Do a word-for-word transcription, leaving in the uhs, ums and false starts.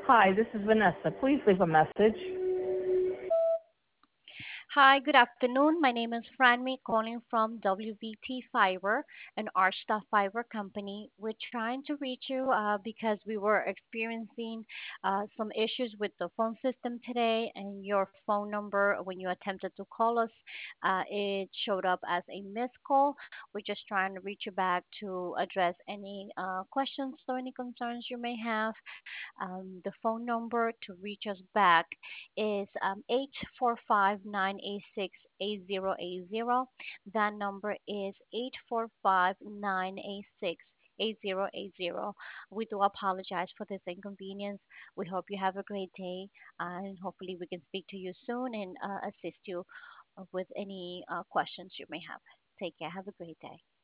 Hi, this is Vanessa. Please leave a message. Hi, good afternoon. My name is Franmy calling from W V T Fiber, an Archta Fiber company. We're trying to reach you uh, because we were experiencing uh, some issues with the phone system today, and your phone number, when you attempted to call us, uh, it showed up as a missed call. We're just trying to reach you back to address any uh, questions or any concerns you may have. Um, the phone number to reach us back is um, eight four five, nine eight six, eight zero eight zero. That number is eight four five, nine eight six, eight zero eight zero. We do apologize for this inconvenience. We hope you have a great day, uh, and hopefully we can speak to you soon and uh, assist you uh, with any uh, questions you may have. Take care. Have a great day.